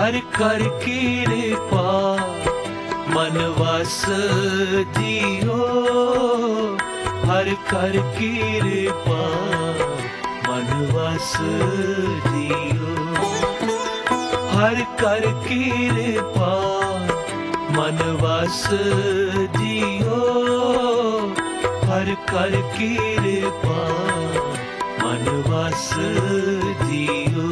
हर कर कृपा मन वस जियो, हर कर कृपा मन वस जियो, हर कर कृपा मन वस जियो, हर कर कृपा मन वस जियो।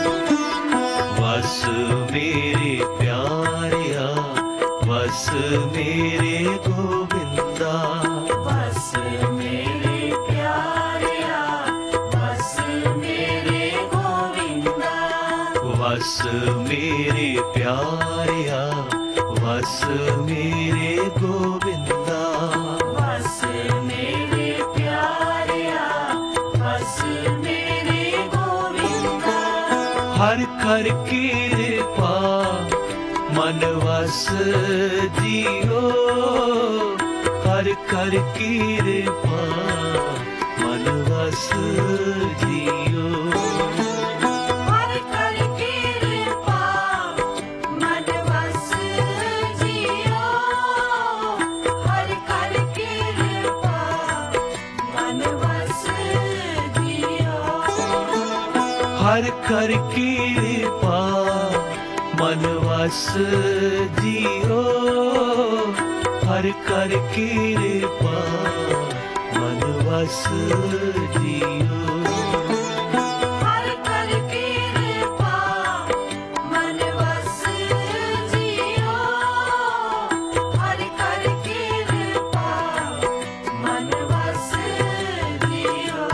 वस मेरे प्यारिया, वस मेरे गोविंदा, वस मेरे प्यारिया, वस मेरे गोविंदा, वस मेरे प्यारिया, वस मेरे गोविंदा, वस मेरे प्यारिया, वस मेरे गोविंदा। हर कर कृपा मन वस जियो, हर कर कृपा मन वस जियो। हर कर कृपा मन वस जियो, हर कर कृपा मन वस जियो। हर कर कृपा मन वस जियो, हर कर कृपा मन वस जियो। हर कर कृपा मन वस जियो, हर कर कृपा मन वस जियो।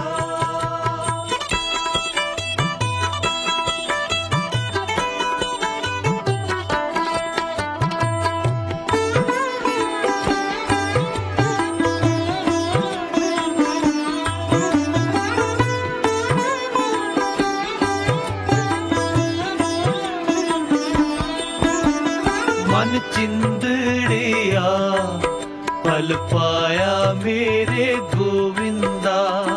मन चिंदड़िया पल पाया मेरे गोविंदा,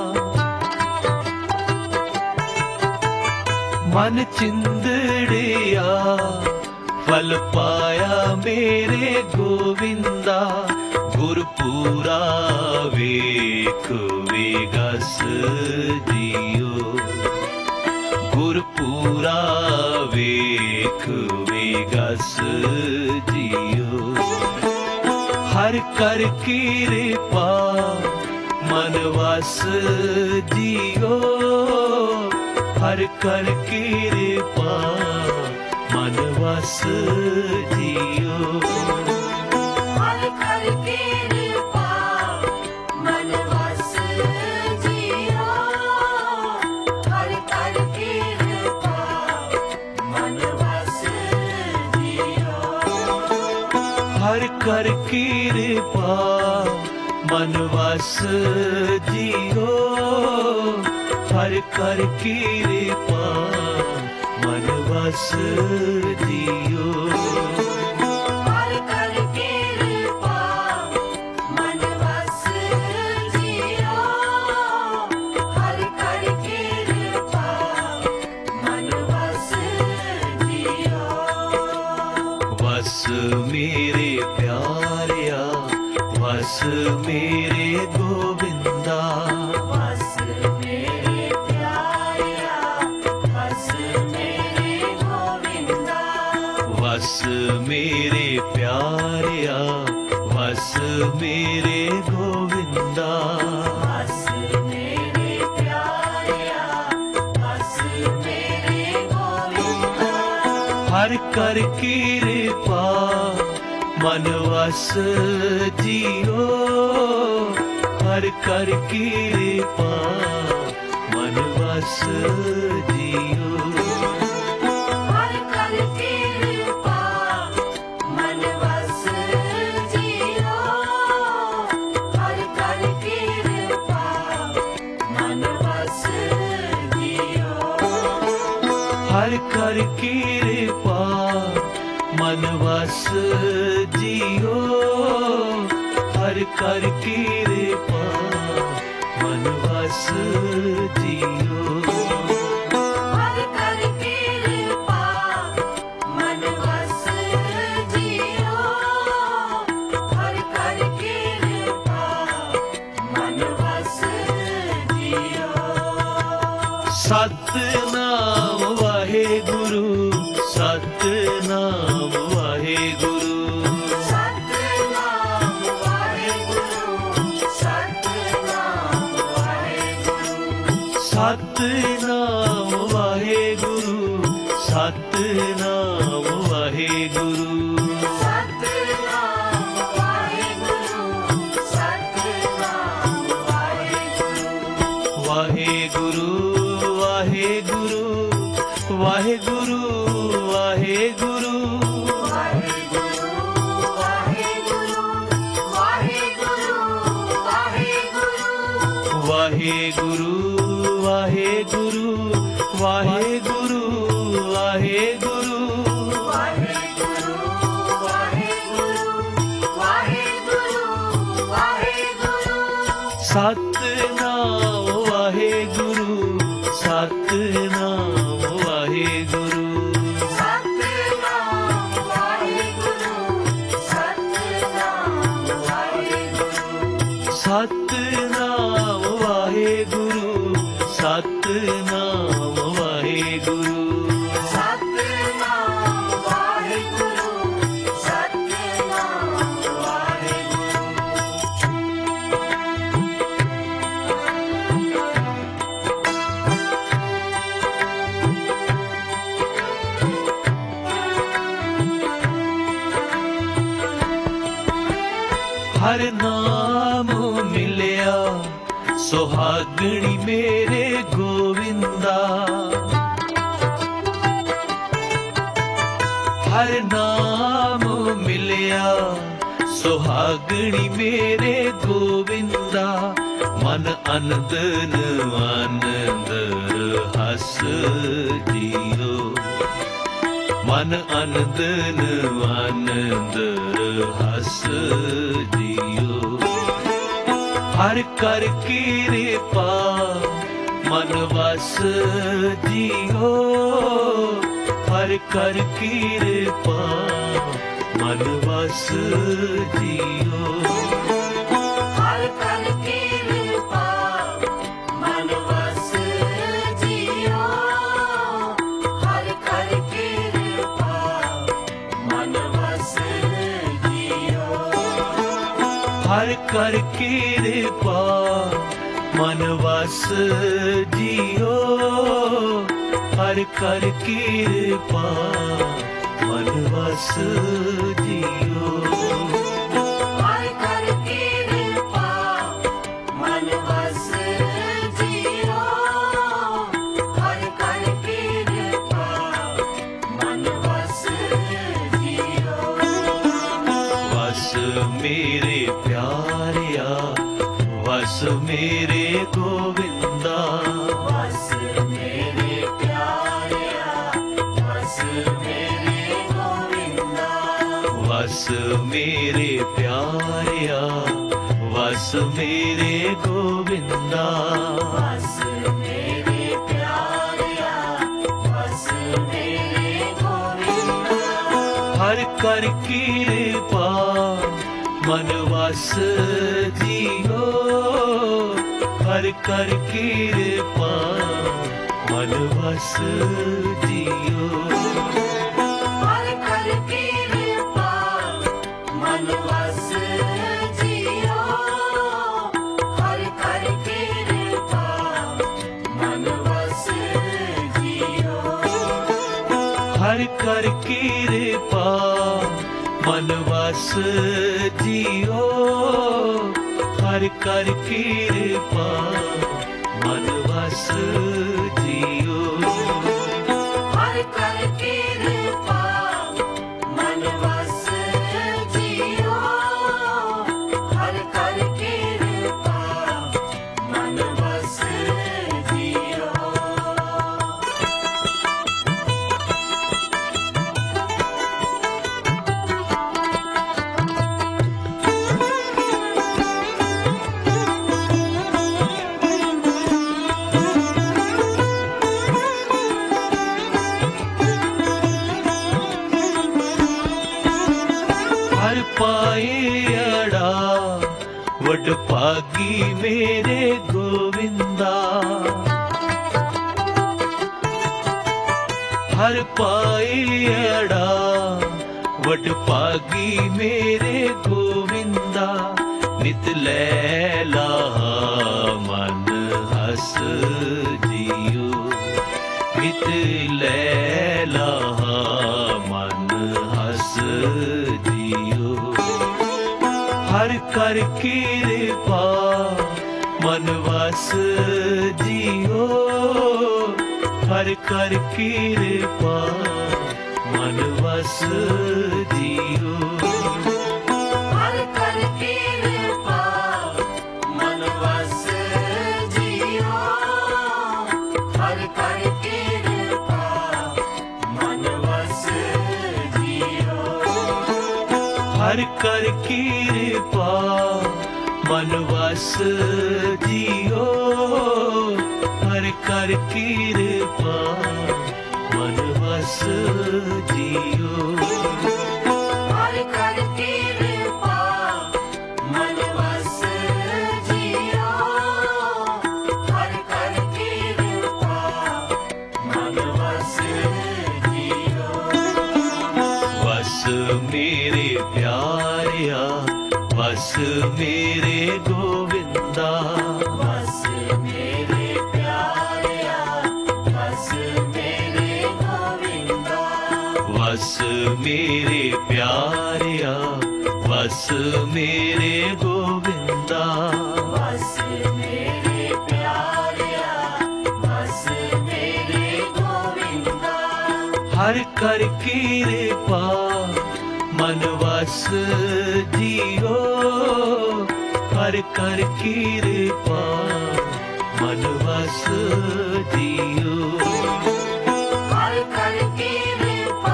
मन चिंदड़िया फल पाया मेरे गोविंदा। गुरपुरा वेख वेगस जियो, गुरपुरा वेख वेगस जियो। हर कर कृपा मन वस जियो, हर कर कृपा मन वस जियो। हर कर कृपा मन वस जियो, हर कर कृपा मन वस जियो। हर कर कृपा मन वस जियो, हर कर कृपा मन वस जियो। हर कर कृपा मन वस जियो, हर कर कृपा मन वस जियो। वस मेरे प्यारिया, वस मेरे गोविंदा, वस मेरे प्यारिया, वस मेरे गोविंदा, वस मेरे प्यारिया, वस मेरे गोविंदा। वस मेरे प्यारिया, वस मेरे गोविंदा। हर कर कृपा मन वस जियो, हर कर कृपा मन वस जियो। हर कर कृपा मन वस जियो, हर कर कृपा मन वस जियो। हर कर कृपा मन वस जियो, हर कर कृपा मन वस जियो। हर कर कृपा मन सतनाम वाहेगुरु सतनाम वाहेगुरु सतनाम वाहेगुरु सतनाम वाहेगुरु सतनाम वाहेगुरु सतनाम वाहेगुरु सतनाम वाहेगुरु सतनाम वाहेगुरु वाहेगुरु वाहेगुरु वाहेगुरु वाहेगुरु वाहेगुरु वाहेगुरु वाहेगुरु वाहेगुरु सतनाम वाहेगुरु सतनाम वाहेगुरु सतनाम वाहेगुरु सतनाम वाहेगुरु सतनाम वाहेगुरु सतनाम वाहेगुरु सतनाम वाहेगुरु सतनाम हर नाम मिलिया सुहागणी मेरे गोविंदा हर नाम मिलिया सुहागणी मेरे गोविंदा मन आनंद आनंद हस जियो मन आनंद आनंद हस जियो हर कर कृपा मन वस जियो हर कर कृपा मन वस जियो हर कर कृपा मन वस जियो हर कर कृपा मन वस जियो हर कर कृपा मन वस जियो हर कर कृपा मन वस जियो हर कर कृपा मन वस जियो हर कर कृपा मन वस जियो वस मेरे प्यारिया वस मेरे गोविंदा वस मेरे प्यारिया वस मेरे गोविंदा वस मेरे प्यारिया वस मेरे गोविंदा वस मेरे प्यारिया वस मेरे गोविंदा हर कर कृपा मन वस जियो हर कर कृपा मन वस जियो हर कर कृपा मन वस जियो हर कर कृपा मन वस जियो हर कर कृपा मन वस जियो हर कर कृपा मन वस जियो हर कर कृपा मन वस जियो हर कर कृपा मन वस जियो हर पाए अड़ा वड भागी मेरे गोविंदा ਹਰ ਪਾਈ ਅੜਾ ਵਡ ਭਾਗੀ ਮੇਰੇ ਗੋਵਿੰਦਾ ਨਿਤ ਲੈ ਲਾ ਮਨ ਹਸ ਜਿਉ ਨਿਤ ਲੈ ਲਾ ਮਨ ਹਸ ਜਿਉ ਹਰ ਕਰ ਕਿਰਪਾ ਮਨ ਵਸ ਜਿਉ ਹਰ ਕਰ ਕਿਰਪਾ ਮਨ ਵਸ ਜਿਉ ਹਰ ਕਰ ਕਿਰਪਾ ਮਨ ਵਸ ਜਿਉ ਹਰ ਕਰ ਕਿਰਪਾ ਮਨ ਵਸ ਜਿਉ ਹਰ ਕਰ ਕਿਰਪਾ ਮਨ ਵਸ ਜਿਉ ਹਰ ਕਰ ਕਿਰਪਾ ਮਨ ਵਸ ਜਿਉ ਹਰ ਕਰ ਕਿਰਪਾ ਮਨ ਵਸ ਜਿਉ ਹਰ ਕਰ ਕਿਰਪਾ ਮਨ ਵਸ ਜਿਉ ਵਸ ਮੇਰੇ ਪਿਆਰਿਆ ਵਸ ਮੇਰੇ ਗੋਵਿੰਦਾ ਵਸ ਮੇਰੇ ਪਿਆਰਿਆ ਵਸ ਮੇਰੇ ਗੋਵਿੰਦਾ ਵਸ ਮੇਰੇ ਪਿਆਰਿਆ ਵਸ ਮੇਰੇ ਗੋਵਿੰਦਾ ਵਸ ਮੇਰੇ ਪਿਆਰਿਆ ਵਸ ਮੇਰੇ ਗੋਵਿੰਦਾ ਹਰ ਕਰ ਕਿਰਪਾ ਮਨ ਵਸ ਜਿਉ ਹਰ ਕਰ ਕਿਰਪਾ ਮਨ ਵਸ ਜਿਉ ਹਰ ਕਰ ਕਿਰਪਾ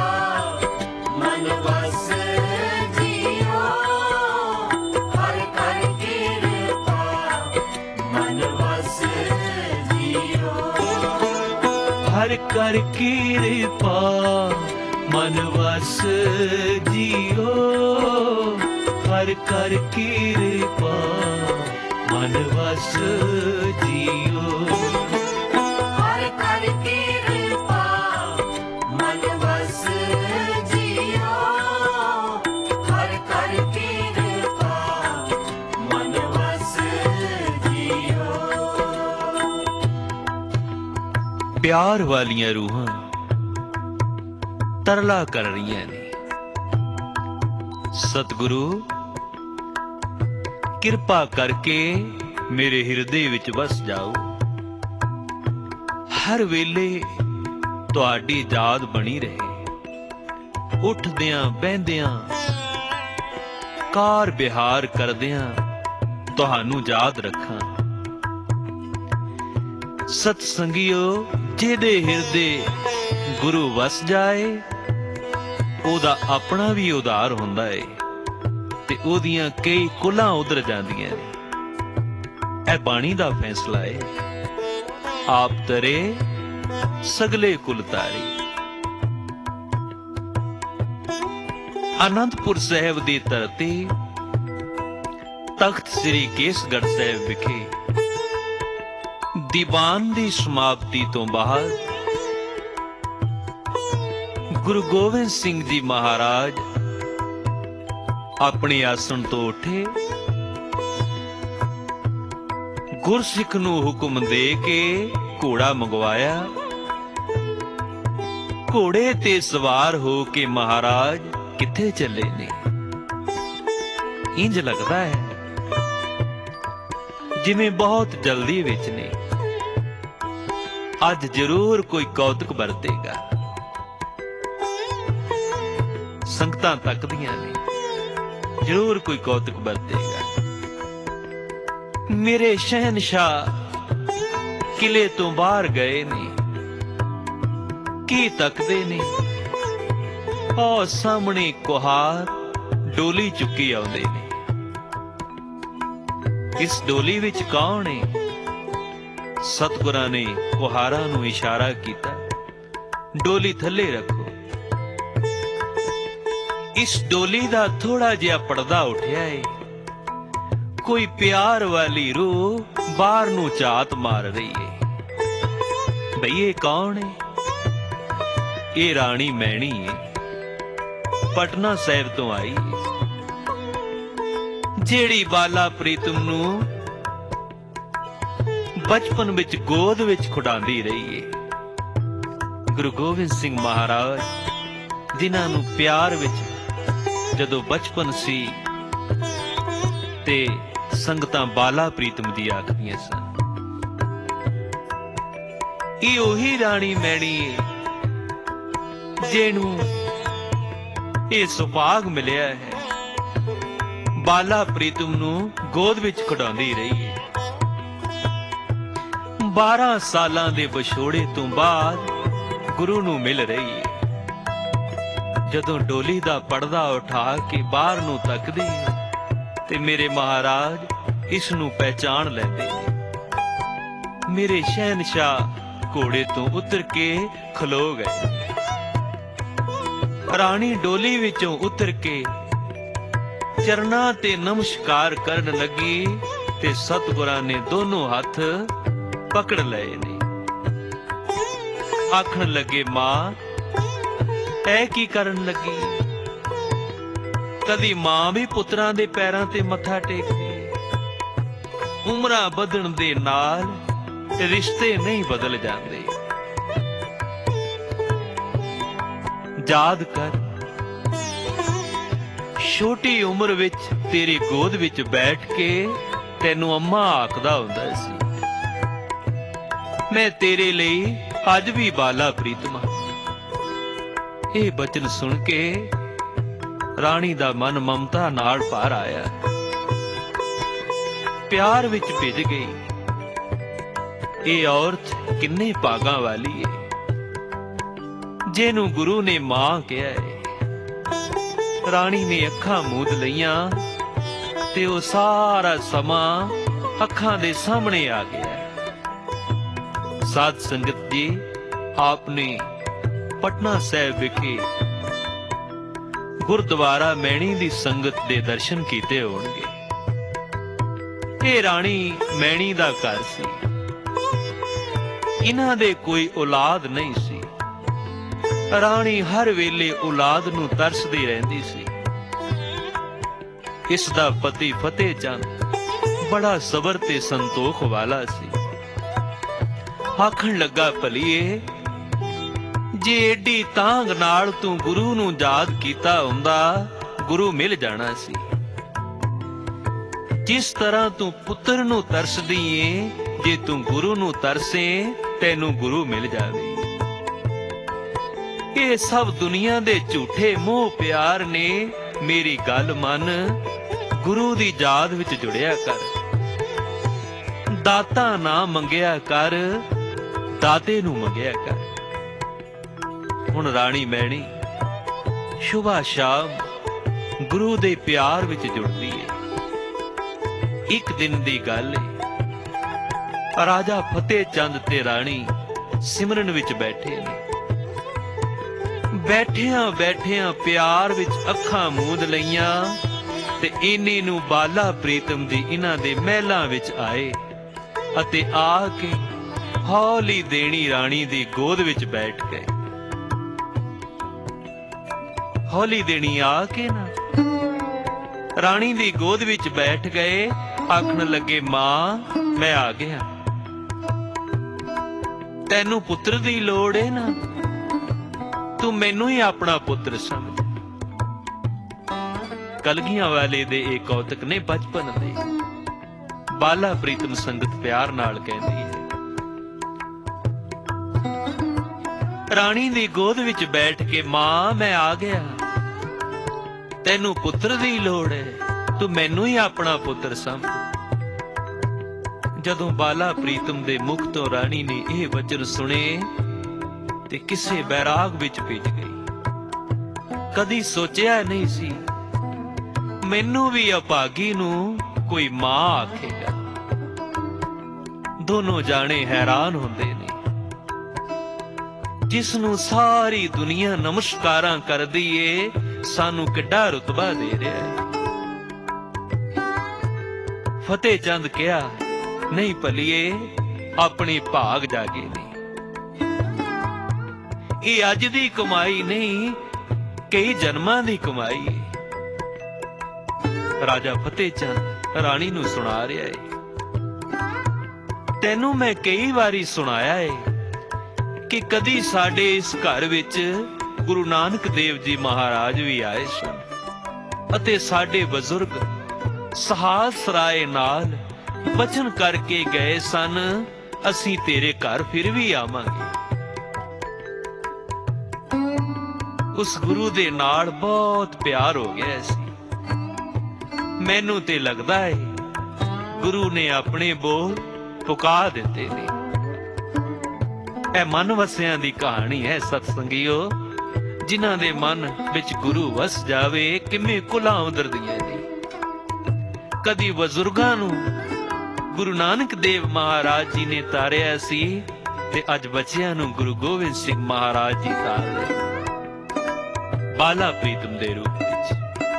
ਮਨ ਵਸ ਜਿਉ ਹਰ ਕਰ ਕਿਰਪਾ ਮਨ ਵਸ ਜਿਉ ਹਰ ਕਰ ਕਿਰਪਾ ਮਨ ਵਸ ਜਿਉ ਹਰ ਕਰ ਕਿਰਪਾ ਮਨ ਵਸ ਜਿਉ ਹਰ ਕਰ ਕਿਰਪਾ ਮਨ ਵਸ ਜਿਉ ਹਰ ਕਰ ਕਿਰਪਾ ਮਨ ਵਸ ਜਿਉ ਪਿਆਰ ਵਾਲੀਆਂ ਰੂਹਾਂ ਤਰਲਾ ਕਰ ਰਹੀਆਂ ਨੇ ਸਤਿਗੁਰੂ ਕਿਰਪਾ ਕਰਕੇ ਮੇਰੇ ਹਿਰਦੇ ਵਿੱਚ ਵਸ ਜਾਓ ਹਰ ਵੇਲੇ ਤੁਹਾਡੀ ਯਾਦ ਬਣੀ ਰਹੇ ਉੱਠਦਿਆਂ ਬਹਿੰਦਿਆਂ ਕਾਰ ਵਿਹਾਰ ਕਰਦਿਆਂ ਤੁਹਾਨੂੰ ਯਾਦ ਰੱਖਾਂ ਸਤ ਸੰਗਿਓ ਜਿਹਦੇ ਹਿਰਦੇ ਗੁਰੂ ਵਸ ਜਾਏ ਉਹਦਾ ਆਪਣਾ ਵੀ ਉਧਾਰ ਹੁੰਦਾ ਏ ਤੇ ਉਹਦੀਆਂ ਕਈ ਕੁਲਾਂ ਉਧਰ ਜਾਂਦੀਆਂ ਨੇ ਇਹ ਬਾਣੀ ਦਾ ਫੈਸਲਾ ਏ ਆਪ ਤਰੇ ਸਗਲੇ ਕੁਲ ਤਾਰੇ ਆਨੰਦਪੁਰ ਸਾਹਿਬ ਦੀ ਧਰਤੀ ਤਖਤ ਸ੍ਰੀ ਕੇਸਗੜ੍ਹ ਸਾਹਿਬ ਵਿਖੇ ਦੀਵਾਨ ਦੀ ਸਮਾਪਤੀ ਤੋਂ ਬਾਅਦ ਗੁਰੂ ਗੋਬਿੰਦ ਸਿੰਘ ਜੀ ਮਹਾਰਾਜ ਆਪਣੇ ਆਸਣ ਤੋਂ ਉੱਠੇ ਗੁਰਸਿੱਖ ਨੂੰ ਹੁਕਮ ਦੇ ਕੇ ਘੋੜਾ ਮੰਗਵਾਇਆ ਘੋੜੇ ਤੇ ਸਵਾਰ ਹੋ ਕੇ ਮਹਾਰਾਜ ਕਿੱਥੇ ਚੱਲੇ ਨੇ ਇੰਜ ਲੱਗਦਾ ਹੈ ਜਿਵੇਂ ਬਹੁਤ ਜਲਦੀ ਵਿੱਚ ਨੇ ਅੱਜ ਜ਼ਰੂਰ ਕੋਈ ਕੌਤਕ ਵਰਤੇਗਾ ਸੰਗਤਾਂ ਤੱਕਦੀਆਂ ਨੇ ਜ਼ਰੂਰ ਕੋਈ ਕੌਤਕ ਵਰਤੇਗਾ ਮੇਰੇ ਸ਼ਹਿਨशाह ਕਿਲੇ ਤੋਂ ਬਾਹਰ ਗਏ ਨੇ ਕੀ ਤੱਕਦੇ ਨੇ ਉਹ ਸਾਹਮਣੇ ਕੁਹਾਰ ਡੋਲੀ ਚੁੱਕੀ ਆਉਂਦੇ ਨੇ ਇਸ ਡੋਲੀ ਵਿੱਚ ਕੌਣ ਹੈ ਸਤਿਗੁਰਾਂ ਨੇ ਕੁਹਾਰਾਂ ਨੂੰ ਇਸ਼ਾਰਾ ਕੀਤਾ ਡੋਲੀ ਥੱਲੇ ਰੱਖੋ ਇਸ ਡੋਲੀ ਦਾ ਥੋੜਾ ਜਿਹਾ ਪਰਦਾ ਉੱਠਿਆ ਏ ਕੋਈ ਪਿਆਰ ਵਾਲੀ ਰੂਹ ਬਾਹਰ ਨੂੰ ਝਾਤ ਮਾਰ ਰਹੀ ਏ ਭਈ ਇਹ ਕੌਣ ਏ ਇਹ ਰਾਣੀ ਮੈਣੀ ਏ, ਪਟਨਾ ਸਾਹਿਬ ਤੋਂ ਆਈ ਏ, ਜਿਹੜੀ ਬਾਲਾ ਪ੍ਰੀਤਮ ਨੂੰ ਬਚਪਨ ਵਿੱਚ ਗੋਦ ਵਿੱਚ ਖੁਡਾਉਂਦੀ ਰਹੀ ਏ। ਗੁਰੂ ਗੋਬਿੰਦ ਸਿੰਘ ਮਹਾਰਾਜ, ਜਿਨ੍ਹਾਂ ਨੂੰ ਪਿਆਰ ਵਿੱਚ ਜਦੋਂ ਬਚਪਨ ਸੀ ਤੇ ਸੰਗਤਾਂ ਬਾਲਾ ਪ੍ਰੀਤਮ ਦੀ ਆਖਦੀਆਂ ਸਨ, ਇਹ ਉਹੀ ਰਾਣੀ ਮੈਣੀ ਏ ਜਿਹਨੂੰ ਇਹ ਸੁਭਾਗ ਮਿਲਿਆ ਹੈ, ਬਾਲਾ ਪ੍ਰੀਤਮ ਨੂੰ ਗੋਦ ਵਿੱਚ ਖਿਡਾਉਂਦੀ ਰਹੀ ਹੈ। 12 ਸਾਲਾਂ ਦੇ ਵਿਛੋੜੇ ਤੋਂ ਬਾਅਦ ਗੁਰੂ ਨੂੰ ਮਿਲ ਰਹੀ ਹੈ। ਜਦੋਂ ਡੋਲੀ ਦਾ ਪਰਦਾ ਉਠਾ ਕੇ ਬਾਹਰ ਨੂੰ ਤੱਕਦੀ ਹੈ ਤੇ ਮੇਰੇ ਮਹਾਰਾਜ ਇਸ ਨੂੰ ਪਹਿਚਾਣ ਲੈਂਦੇ ਨੇ। ਮੇਰੇ ਸ਼ਹਿਨशाह ਘੋੜੇ ਤੋਂ ਉਤਰ ਕੇ ਖਲੋ ਗਏ। ਰਾਣੀ ਡੋਲੀ ਵਿੱਚੋਂ ਉਤਰ ਕੇ ਚਰਨਾਂ ਤੇ ਨਮਸਕਾਰ ਕਰਨ ਲੱਗੀ ਤੇ ਸਤਿਗੁਰਾਂ ਨੇ ਦੋਨੋਂ ਹੱਥ ਪਕੜ ਲਏ ਨੇ। ਆਖਣ ਲੱਗੇ, ਮਾਂ ਐ ਕੀ ਕਰਨ ਲੱਗੀ? ਕਦੀ ਮਾਂ ਵੀ ਪੁੱਤਰਾਂ ਦੇ ਪੈਰਾਂ ਤੇ ਮੱਥਾ ਟੇਕਦੀ ਹੈ। ਉਮਰਾਂ ਵਧਣ ਦੇ ਨਾਲ ਰਿਸ਼ਤੇ ਨਹੀਂ ਬਦਲ ਜਾਂਦੇ। ਯਾਦ ਕਰ, ਛੋਟੀ ਉਮਰ ਵਿੱਚ ਤੇਰੀ ਗੋਦ ਵਿੱਚ ਬੈਠ ਕੇ ਤੈਨੂੰ ਅੰਮਾ ਆਖਦਾ ਹੁੰਦਾ ਸੀ। ਮੈਂ ਤੇਰੇ ਲਈ ਅੱਜ ਵੀ ਬਾਲਾ ਪ੍ਰੀਤਮ ਹਾਂ। ਇਹ ਬਚਨ ਸੁਣ ਕੇ ਰਾਣੀ ਦਾ ਮਨ ਮਮਤਾ ਨਾਲ ਭਰ ਆਇਆ, ਪਿਆਰ ਵਿੱਚ ਭਿੱਜ ਗਈ। ਇਹ ਔਰਤ ਕਿੰਨੇ ਭਾਗਾਂ ਵਾਲੀ ਏ ਜਿਹਨੂੰ ਗੁਰੂ ਨੇ ਮਾਂ ਕਿਹਾ ਏ। ਰਾਣੀ ਨੇ ਅੱਖਾਂ ਮੂੰਦ ਲਈਆਂ ਤੇ ਉਹ ਸਾਰਾ ਸਮਾਂ ਅੱਖਾਂ ਦੇ ਸਾਹਮਣੇ ਆ ਗਿਆ। ਸਾਧ ਸੰਗਤ ਜੀ, ਆਪਨੇ ਪਟਨਾ ਸਾਹਿਬ ਵਿਖੇ ਗੁਰਦੁਆਰਾ ਮੈਣੀ ਦੀ ਸੰਗਤ ਦੇ ਦਰਸ਼ਨ ਕੀਤੇ ਹੋਣਗੇ। ਇਹ ਰਾਣੀ ਮੈਣੀ ਦਾ ਘਰ ਸੀ। ਇਹਨਾਂ ਦੇ ਕੋਈ ਔਲਾਦ ਨਹੀਂ ਸੀ। ਰਾਣੀ ਹਰ ਵੇਲੇ ਔਲਾਦ ਨੂੰ ਤਰਸਦੀ ਰਹਿੰਦੀ ਸੀ। ਇਸ ਦਾ ਪਤੀ ਫਤਿਹ ਚੰਦ ਬੜਾ ਸਬਰ ਤੇ ਸੰਤੋਖ ਵਾਲਾ ਸੀ। ਆਖਣ ਲੱਗਾ, ਭਲੀਏ, ਜੇ ਏਡੀ ਤਾਂਘ ਨਾਲ ਤੂੰ ਗੁਰੂ ਨੂੰ ਯਾਦ ਕੀਤਾ ਹੁੰਦਾ, ਗੁਰੂ ਮਿਲ ਜਾਣਾ ਸੀ। ਜਿਸ ਤਰ੍ਹਾਂ ਤੂੰ ਪੁੱਤਰ ਨੂੰ ਤਰਸਦੀ ਏ, ਜੇ ਤੂੰ ਗੁਰੂ ਨੂੰ ਤਰਸੇ ਤੈਨੂੰ ਗੁਰੂ ਮਿਲ ਜਾਵੇ। ਇਹ ਸਭ ਦੁਨੀਆ ਦੇ ਝੂਠੇ ਮੋਹ ਪਿਆਰ ਨੇ। ਮੇਰੀ ਗੱਲ ਮੰਨ, ਗੁਰੂ ਦੀ ਯਾਦ ਵਿੱਚ ਜੁੜਿਆ ਕਰ। ਦਾਤਾ ਨਾ ਮੰਗਿਆ ਕਰ, ਦਾਤੇ ਨੂੰ ਮੰਗਿਆ ਕਰ। ਹੁਣ ਰਾਣੀ ਮੈਣੀ ਸੁਬਹ ਸ਼ਾਮ ਗੁਰੂ ਦੇ ਪਿਆਰ ਵਿੱਚ ਜੁੜਦੀ ਹੈ। ਇੱਕ ਦਿਨ ਦੀ ਗੱਲ ਹੈ, ਰਾਜਾ ਫਤਿਹ ਚੰਦ ਤੇ ਰਾਣੀ ਸਿਮਰਨ ਵਿੱਚ ਬੈਠੇ ਨੇ। ਬੈਠਿਆਂ ਬੈਠਿਆਂ ਪਿਆਰ ਵਿੱਚ ਅੱਖਾਂ ਮੂੰਦ ਲਈਆਂ ਤੇ ਇੰਨੇ ਨੂੰ ਬਾਲਾ ਪ੍ਰੀਤਮ ਦੀ ਇਹਨਾਂ ਦੇ ਮਹਿਲਾਂ ਵਿੱਚ ਆਏ ਅਤੇ ਆ ਕੇ ਹੌਲੀ ਦੇਣੀ ਰਾਣੀ ਦੀ ਗੋਦ ਵਿੱਚ ਬੈਠ ਗਏ। ਹੌਲੀ ਦੇਣੀ ਆ ਕੇ ਨਾ ਰਾਣੀ ਦੀ ਗੋਦ ਵਿੱਚ ਬੈਠ ਗਏ। ਆਖਣ ਲੱਗੇ, ਮਾਂ ਮੈਂ ਆ ਗਿਆ। ਤੈਨੂੰ ਪੁੱਤਰ ਦੀ ਲੋੜ ਏ ਨਾ, ਤੂੰ ਮੈਨੂੰ ਹੀ ਆਪਣਾ ਪੁੱਤਰ ਸਮਝ। ਕਲਗੀਆਂ ਵਾਲੇ ਦੇ ਇਹ ਕੌਤਕ ਨੇ ਬਚਪਨ ਦੇ। ਬਾਲਾ ਪ੍ਰੀਤਮ ਸੰਗਤ ਪਿਆਰ ਨਾਲ ਕਹਿੰਦੀ ਹੈ। ਰਾਣੀ ਦੀ ਗੋਦ ਵਿੱਚ ਬੈਠ ਕੇ, ਮਾਂ ਮੈਂ ਆ ਗਿਆ। ਤੈਨੂੰ ਪੁੱਤਰ ਦੀ ਲੋੜ ਹੈ, ਤੂੰ ਮੈਨੂੰ ਹੀ ਆਪਣਾ ਪੁੱਤਰ ਸਮਝ। ਜਦੋਂ ਬਾਲਾ ਪ੍ਰੀਤਮ ਦੇ ਮੁਖ ਤੋਂ ਰਾਣੀ ਨੇ ਇਹ ਵਚਨ ਸੁਣੇ ਤੇ ਕਿਸੇ ਬੈਰਾਗ ਵਿੱਚ ਭਿੱਜ ਗਈ। ਕਦੀ ਸੋਚਿਆ ਨਹੀਂ ਸੀ ਮੈਨੂੰ ਵੀ ਅਭਾਗੀ ਨੂੰ ਕੋਈ ਮਾਂ ਆਖੇਗਾ। ਦੋਨੋਂ ਜਾਣੇ ਹੈਰਾਨ ਹੁੰਦੇ ਨੇ। ਜਿਸ ਨੂੰ ਸਾਰੀ ਦੁਨੀਆ ਨਮਸਕਾਰਾਂ ਕਰਦੀ ਏ, ਸਾਨੂੰ ਕਿੱਡਾ ਰੁਤਬਾ ਦੇ ਰਿਹਾ ਹੈ। ਫਤਿਹ ਚੰਦ ਕਿਹਾ, ਨਹੀਂ ਭਲੀਏ, ਆਪਣੇ ਭਾਗ ਜਾਗੇ ਨੇ। ਇਹ ਅੱਜ ਦੀ ਕਮਾਈ ਨਹੀਂ, ਕਈ ਜਨਮਾਂ ਦੀ ਕਮਾਈ ਹੈ। ਰਾਜਾ ਫਤਿਹ ਚੰਦ ਰਾਣੀ ਨੂੰ ਸੁਣਾ ਰਿਹਾ ਏ, ਤੈਨੂੰ ਮੈਂ ਕਈ ਵਾਰੀ ਸੁਣਾਇਆ ਏ ਕਿ ਕਦੀ ਸਾਡੇ ਇਸ ਘਰ ਵਿੱਚ ਗੁਰੂ ਨਾਨਕ ਦੇਵ ਜੀ ਮਹਾਰਾਜ ਵੀ ਆਏ ਸਨ ਅਤੇ ਸਾਡੇ ਬਜ਼ੁਰਗ ਸਹਾਸ ਰਾਏ ਨਾਲ ਬਚਨ ਕਰਕੇ ਗਏ ਸਨ, ਅਸੀਂ ਤੇਰੇ ਘਰ ਫਿਰ ਵੀ ਆਵਾਂਗੇ। ਉਸ ਗੁਰੂ ਦੇ ਨਾਲ ਬਹੁਤ ਪਿਆਰ ਹੋ ਗਿਆ ਸੀ। ਮੈਨੂੰ ਤੇ ਲੱਗਦਾ ਹੈ ਗੁਰੂ ਨੇ ਆਪਣੇ ਬੋਲ ਪੁਕਾ ਦਿੱਤੇ ਨੇ। ਇਹ ਮਨ ਵਸਿਆਂ ਦੀ ਕਹਾਣੀ ਹੈ ਸਤਸੰਗੀਓ, ਜਿਨ੍ਹਾਂ ਦੇ ਮਨ ਵਿੱਚ ਗੁਰੂ ਵਸ ਜਾਵੇ ਕਿਵੇਂ ਕੁਲਾਂ ਉਦਰਦੀਆਂ ਨੇ। ਕਦੀ ਬਜ਼ੁਰਗਾਂ ਨੂੰ ਗੁਰੂ ਨਾਨਕ ਦੇਵ ਮਹਾਰਾਜ ਜੀ ਨੇ ਤਾਰਿਆ ਸੀ ਤੇ ਅੱਜ ਬੱਚਿਆਂ ਨੂੰ ਗੁਰੂ ਗੋਬਿੰਦ ਸਿੰਘ ਮਹਾਰਾਜ ਜੀ ਤਾਰ ਰਹੇ ਬਾਲਾ ਪ੍ਰੀਤਮ ਦੇ ਰੂਪ ਵਿੱਚ।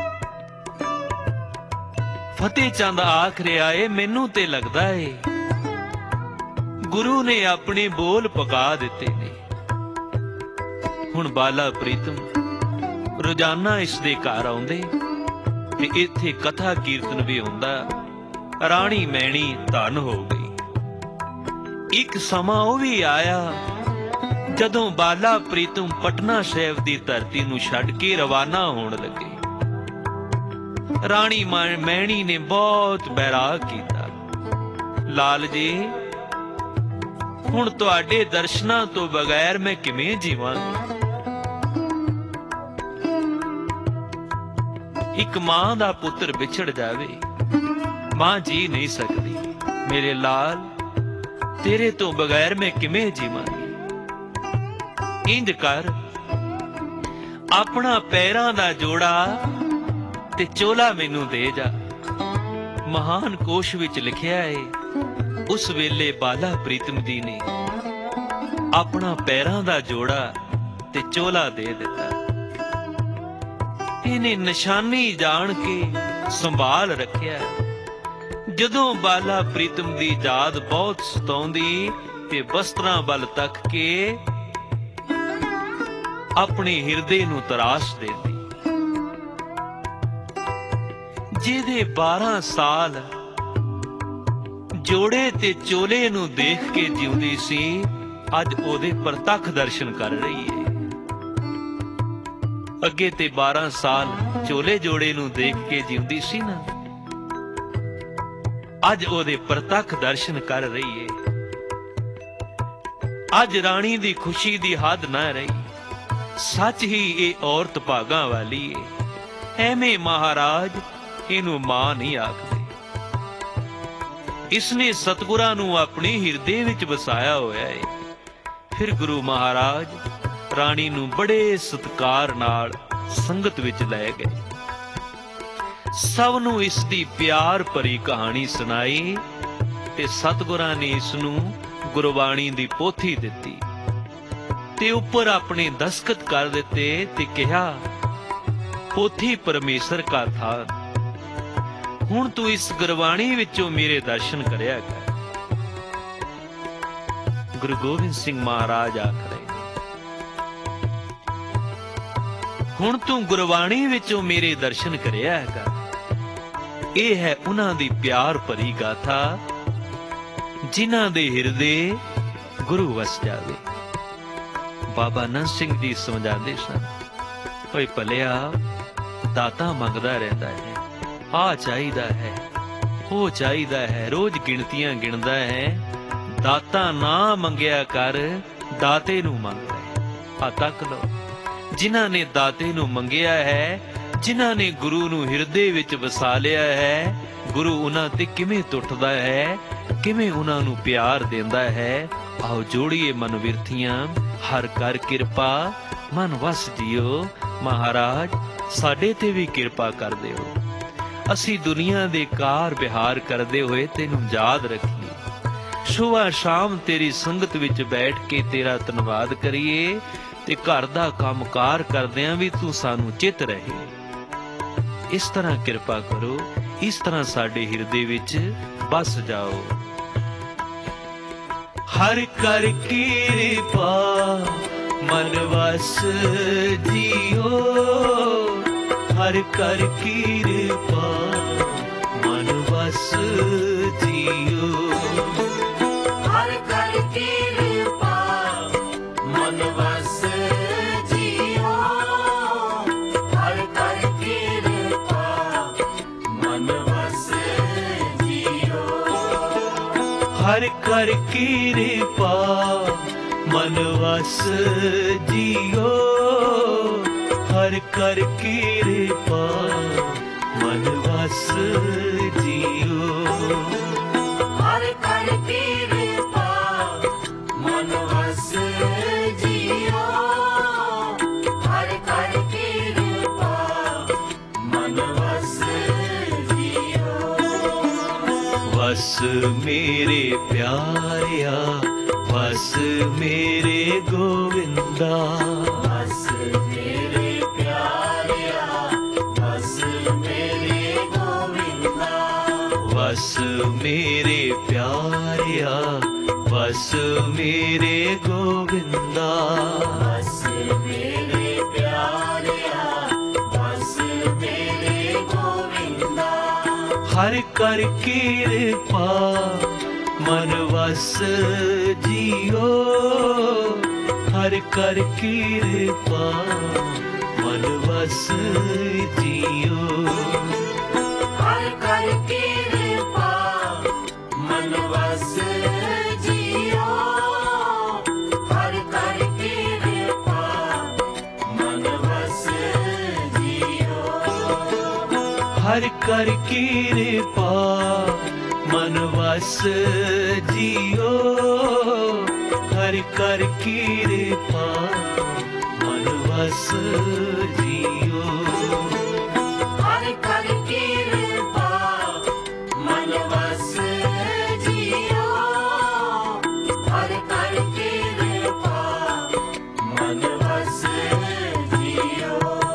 ਫਤਿਹ ਚੰਦ ਆਖ ਰਿਹਾ ਏ, ਮੈਨੂੰ ਤੇ ਲੱਗਦਾ ਏ ਗੁਰੂ ਨੇ ਆਪਣੇ ਬੋਲ ਪਕਾ ਦਿੱਤੇ ਨੇ। ਹੁਣ ਬਾਲਾ ਪ੍ਰੀਤਮ ਰੋਜ਼ਾਨਾ ਇਸ ਦੇ ਘਰ ਆਉਂਦੇ ਤੇ ਇੱਥੇ ਕਥਾ ਕੀਰਤਨ ਵੀ ਹੁੰਦਾ। ਰਾਣੀ ਮੈਣੀ ਧਨ ਹੋ ਗਈ। ਇੱਕ ਸਮਾਂ ਉਹ ਵੀ ਆਇਆ ਜਦੋਂ ਬਾਲਾ ਪ੍ਰੀਤਮ ਪਟਨਾ ਸਾਹਿਬ ਦੀ ਧਰਤੀ ਨੂੰ ਛੱਡ ਕੇ ਰਵਾਨਾ ਹੋਣ ਲੱਗੇ। ਰਾਣੀ ਮੈਣੀ ਨੇ ਬਹੁਤ ਬੈਰਾਗ ਕੀਤਾ, ਲਾਲ ਜੀ ਹੁਣ ਤੁਹਾਡੇ ਦਰਸ਼ਨਾਂ ਤੋਂ ਬਗੈਰ ਮੈਂ ਕਿਵੇਂ ਜੀਵਾਂਗੀ। ਇੱਕ ਮਾਂ ਦਾ ਪੁੱਤਰ ਵਿਛੜ ਜਾਵੇ, ਮਾਂ ਜੀ ਨਹੀਂ ਸਕਦੀ। ਮੇਰੇ ਲਾਲ ਤੇਰੇ ਤੋਂ ਬਗੈਰ ਮੈਂ ਕਿਵੇਂ ਜੀਵਾਂਗੀ। ਇੰਜ ਕਰ, ਆਪਣਾ ਪੈਰਾਂ ਦਾ ਜੋੜਾ ਤੇ ਚੋਲਾ ਮੈਨੂੰ ਦੇ ਜਾ। ਮਹਾਨ ਕੋਸ਼ ਵਿੱਚ ਲਿਖਿਆ ਹੈ ਉਸ ਵੇਲੇ ਬਾਲਾ ਪ੍ਰੀਤਮ ਜੀ ਨੇ ਆਪਣਾ ਪੈਰਾਂ ਦਾ ਜੋੜਾ ਤੇ ਚੋਲਾ ਦੇ ਦਿੱਤਾ। ਇਹਨੇ ਨਿਸ਼ਾਨੀ ਜਾਣ ਕੇ ਸੰਭਾਲ ਰੱਖਿਆ। ਜਦੋਂ ਬਾਲਾ ਪ੍ਰੀਤਮ ਦੀ ਯਾਦ ਬਹੁਤ ਸਤਾਉਂਦੀ ਤੇ ਬਸਤਰਾਂ ਵੱਲ ਤੱਕ ਕੇ ਆਪਣੇ ਹਿਰਦੇ ਨੂੰ ਤਰਾਸ਼ ਦਿੰਦੀ। ਜਿਹਦੇ 12 ਸਾਲ ਜੋੜੇ ਤੇ ਚੋਲੇ ਨੂੰ ਦੇਖ ਕੇ ਜਿਉਂਦੀ ਸੀ, ਅੱਜ ਉਹਦੇ ਪ੍ਰਤੱਖ ਦਰਸ਼ਨ ਕਰ ਰਹੀ ਏ। ਅੱਗੇ ਤੇ 12 ਸਾਲ ਚੋਲੇ ਜੋੜੇ ਨੂੰ ਦੇਖ ਕੇ ਜਿਉਂਦੀ ਸੀ ਨਾ, ਅੱਜ ਉਹਦੇ ਪ੍ਰਤੱਖ ਦਰਸ਼ਨ ਕਰ ਰਹੀ ਏ। ਅੱਜ ਰਾਣੀ ਦੀ ਖੁਸ਼ੀ ਦੀ ਹੱਦ ਨਾ ਰਹੀ। ਸੱਚ ਹੀ ਇਹ ਔਰਤ ਭਾਗਾਂ ਵਾਲੀ ਏ। ਐਵੇਂ ਮਹਾਰਾਜ ਇਹਨੂੰ ਮਾਂ ਨਹੀਂ ਆਖਦੇ। ਇਸਨੇ ਸਤਿਗੁਰਾਂ ਨੂੰ ਆਪਣੇ ਹਿਰਦੇ ਵਿੱਚ ਵਸਾਇਆ ਹੋਇਆ ਏ। ਫਿਰ ਗੁਰੂ ਮਹਾਰਾਜ ਰਾਣੀ ਨੂੰ ਬੜੇ ਸਤਿਕਾਰ ਨਾਲ ਸੰਗਤ ਵਿੱਚ ਲੈ ਗਏ। ਸਭ ਨੂੰ ਇਸ ਦੀ ਪਿਆਰ ਭਰੀ ਕਹਾਣੀ ਸੁਣਾਈ ਤੇ ਸਤਿਗੁਰਾਂ ਨੇ ਇਸ ਨੂੰ ਗੁਰਬਾਣੀ ਦੀ ਪੋਥੀ ਦਿੱਤੀ ਤੇ ਉੱਪਰ ਆਪਣੇ ਦਸਖਤ ਕਰ ਦਿੱਤੇ ਤੇ ਕਿਹਾ, ਪੋਥੀ ਪਰਮੇਸ਼ਰ ਕਾ ਥਾਨ। ਹੁਣ ਤੂੰ ਇਸ ਗੁਰਬਾਣੀ ਵਿੱਚੋਂ ਮੇਰੇ ਦਰਸ਼ਨ ਕਰਿਆ ਕਰ। ਗੁਰੂ ਗੋਬਿੰਦ ਸਿੰਘ ਮਹਾਰਾਜ ਆਖ ਰਹੇ, ਹੁਣ ਤੂੰ ਗੁਰਬਾਣੀ ਵਿੱਚੋਂ ਮੇਰੇ ਦਰਸ਼ਨ ਕਰਿਆ ਕਰ। ਇਹ ਹੈ ਉਹਨਾਂ ਦੀ ਪਿਆਰ ਭਰੀ ਗਾਥਾ ਜਿਨ੍ਹਾਂ ਦੇ ਹਿਰਦੇ ਗੁਰੂ ਵਸ ਜਾਵੇ। ਬਾਬਾ ਨੰਦ ਸਿੰਘ ਜੀ ਸਮਝਾਉਂਦੇ ਸਨ, ਓਏ ਭਲਿਆ ਦਾਤਾ ਮੰਗਦਾ ਰਹਿੰਦਾ ਹੈ, ਆ ਚਾਹੀਦਾ ਹੈ, ਉਹ ਚਾਹੀਦਾ ਹੈ, ਰੋਜ਼ ਗਿਣਤੀਆਂ ਗਿਣਦਾ ਹੈ। ਦਾਤਾ ਨਾ ਮੰਗਿਆ ਕਰ, ਦਾਤੇ ਨੂੰ ਮੰਗ ਲੈ। ਆ ਤੱਕ ਲਓ, ਜਿਨ੍ਹਾਂ ਨੇ ਦਾਤੇ ਨੂੰ ਮੰਗਿਆ ਹੈ, ਜਿਨ੍ਹਾਂ ਨੇ ਗੁਰੂ ਨੂੰ ਹਿਰਦੇ ਵਿੱਚ ਵਸਾ ਲਿਆ ਹੈ, ਗੁਰੂ ਉਹਨਾਂ ਤੇ ਕਿਵੇਂ ਟੁੱਟਦਾ ਹੈ, ਕਿਵੇਂ ਉਹਨਾਂ ਨੂੰ ਪਿਆਰ ਦਿੰਦਾ ਹੈ। ਆਓ ਜੋੜੀਏ ਮਨ ਵਿਰਥੀਆਂ, ਹਰ ਕਰ ਕਿਰਪਾ ਮਨ ਵਸ ਜਿਓ। ਮਹਾਰਾਜ ਸਾਡੇ ਤੇ ਵੀ ਕਿਰਪਾ ਕਰ ਦਿਓ। ਅਸੀਂ ਦੁਨੀਆ ਦੇ ਕਾਰ ਵਿਹਾਰ ਕਰਦੇ ਹੋਏ ਤੈਨੂੰ ਯਾਦ ਰੱਖੀਏ। ਸੁਬਹ ਸ਼ਾਮ ਤੇਰੀ ਸੰਗਤ ਵਿੱਚ ਬੈਠ ਕੇ ਤੇਰਾ ਧੰਨਵਾਦ ਕਰੀਏ ਤੇ ਘਰ ਦਾ ਕੰਮਕਾਰ ਕਰਦਿਆਂ ਵੀ ਤੂੰ ਸਾਨੂੰ ਚਿੱਤ ਰਹੇ। ਇਸ ਤਰ੍ਹਾਂ ਕਿਰਪਾ ਕਰੋ, ਇਸ ਤਰ੍ਹਾਂ ਸਾਡੇ ਹਿਰਦੇ ਵਿੱਚ ਬਸ ਜਾਓ। ਹਰ ਕਰ ਕਿਰਪਾ ਮਨ ਵਸ ਜੀਓ ਹਰ ਕਰ ਕਿਰਪਾ ਮਨ ਵਸ ਜੀਓ ਹਰ ਕਰ ਕਿਰਪਾ ਮਨ ਵਸ ਜੀਓ ਹਰ ਕਰ ਕਿਰਪਾ ਮਨ ਵਸ ਜੀਓ ਹਰ ਕਰ ਕਿਰਪਾ ਮਨ ਵਸ ਜੀਓ ਹਰ ਕਰ ਕਿਰਪਾ ਮਨ ਵਸ ਜੀਓ ਹਰ ਕਰ ਕਿਰਪਾ ਮਨ ਵਸ ਜੀਓ ਹਰ ਕਰ ਕਿਰਪਾ ਮਨ ਵਸ ਜੀਓ ਵਸ ਮੇਰੇ ਪਿਆਰਿਆ ਵਸ ਮੇਰੇ ਗੋਵਿੰਦਾ ਬਸ ਮੇਰੇ ਪਿਆਰਿਆ ਬਸ ਮੇਰੇ ਗੋਵਿੰਦਾ ਵਸ ਮੇਰੇ ਪਿਆਰਿਆ ਵਸ ਮੇਰੇ ਗੋਵਿੰਦਾ ਬਸ ਮੇਰੇ ਪਿਆਰਿਆ ਬਸ ਮੇਰੇ ਗੋਵਿੰਦਾ ਹਰ ਕਰ ਕਿਰਪਾ ਮਨ ਵਸ ਜੀਓ ਹਰ ਕਰ ਕਿਰਪਾ ਮਨ ਵਸ ਜੀਓ ਹਰ ਕਰ ਕਿਰਪਾ ਮਨ ਵਸ ਜੀਓ ਹਰ ਕਰ ਕਿਰਪਾ ਮਨ ਵਸ ਜੀਓ ਹਰ ਕਰ ਕਿਰਪਾ ਮਨ ਵਸ ਜੀਓ ਹਰ ਕਰ ਕਿਰਪਾ ਮਨ ਵਸ ਜੀਓ ਹਰ ਕਰ ਕਿਰਪਾ ਮਨ ਵਸ ਜੀਓ ਹਰ ਕਰ ਕਿਰਪਾ ਮਨ ਵਸ ਜੀਓ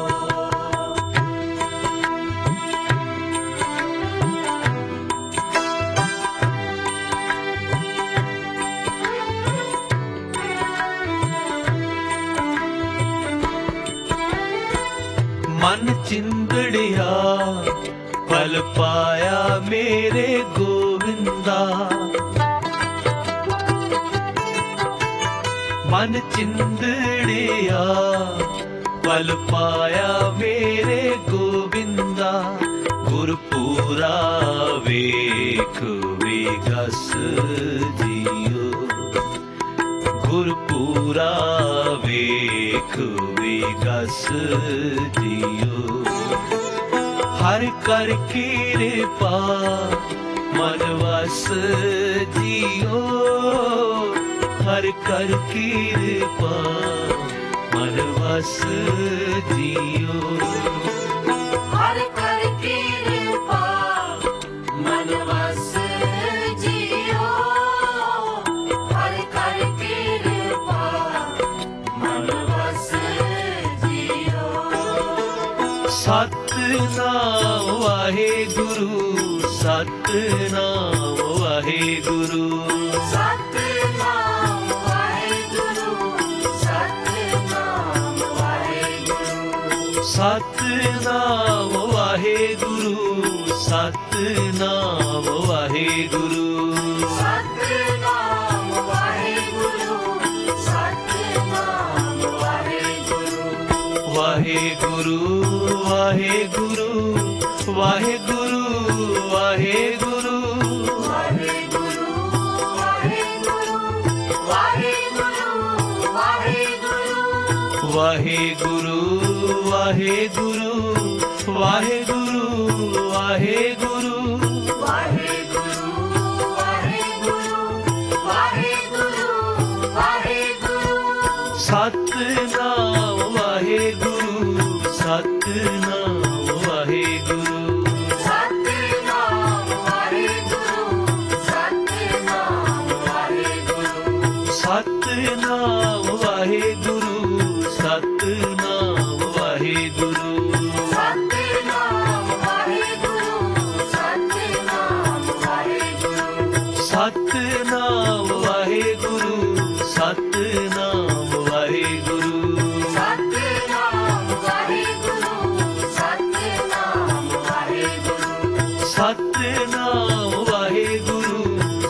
ਮਨ ਚਿੰਦੜਿਆ ਪਲ ਪਾਇਆ ਮੇਰੇ ਗੋਵਿੰਦਾ ਮਨ ਚਿੰਦੜਿਆ ਪਲ ਪਾਇਆ ਮੇਰੇ ਗੋਵਿੰਦਾ ਗੁਰਪੂਰਾ ਵੇਖ ਵੇਗਸ ਜੀਓ ਗੁਰਪੂਰਾ ਵੇਖ ਵੇਗਸ ਜੀਓ ਹਰ ਕਰ ਕਿਰਪਾ ਮਨ ਵਸ ਜੀਓ ਹਰ ਕਰ ਕਿਰਪਾ ਮਨ ਵਸ ਜੀਓ ਹਰ ਕਰ ਕਿਰਪਾ ਮਨ ਵਸ ਜੀਓ ਹਰ ਕਰ ਕਿਰਪਾ ਮਨ ਵਸ ਜੀਓ ਸਤਿਨਾਮ ਵਾਹਿਗੁਰੂ ਸਤਿਨਾਮ ਵਾਹਿਗੁਰੂ ਸਤਿਨਾਮ ਵਾਹਿਗੁਰੂ ਸਤਿਨਾਮ ਵਾਹਿਗੁਰੂ ਸਤਿਨਾਮ ਵਾਹਿਗੁਰੂ ਸਤਿਨਾਮ ਵਾਹਿਗੁਰੂ ਸਤਿਨਾਮ ਵਾਹਿਗੁਰੂ ਸਤਿਨਾਮ ਵਾਹਿਗੁਰੂ ਵਾਹਿਗੁਰੂ ਵਾਹਿਗੁਰੂ ਵਾਹਿਗੁਰੂ ਵਾਹਿਗੁਰੂ ਵਾਹਿਗੁਰੂ ਵਾਹਿਗੁਰੂ ਵਾਹਿਗੁਰੂ ਵਾਹਿਗੁਰੂ ਵਾਹਿਗੁਰੂ ਵਾਹਿਗੁਰੂ ਵਾਹਿਗੁਰੂ ਵਾਹਿਗੁਰੂ ਵਾਹਿਗੁਰੂ ਵਾਹਿਗੁਰੂ ਸਤਿਨਾਮ ਵਾਹਿਗੁਰੂ ਸਤਿਨਾਮ ਵਾਹਿਗੁਰੂ ਸਤਿਨਾਮ ਵਾਹਿਗੁਰੂ ਸਤਿਨਾਮ ਵਾਹਿਗੁਰੂ ਸਤਿਨਾਮ ਵਾਹਿਗੁਰੂ ਸਤਿਨਾਮ ਵਾਹਿਗੁਰੂ ਸਤਿਨਾਮ ਵਾਹਿਗੁਰੂ ਸਤਿਨਾਮ ਵਾਹਿਗੁਰੂ ਸਤਿਨਾਮ ਵਾਹਿਗੁਰੂ ਸਤਿਨਾਮ ਵਾਹਿਗੁਰੂ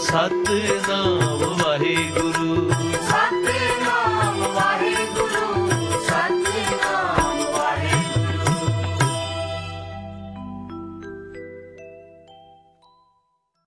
ਸਤਿਨਾਮ ਵਾਹਿਗੁਰੂ।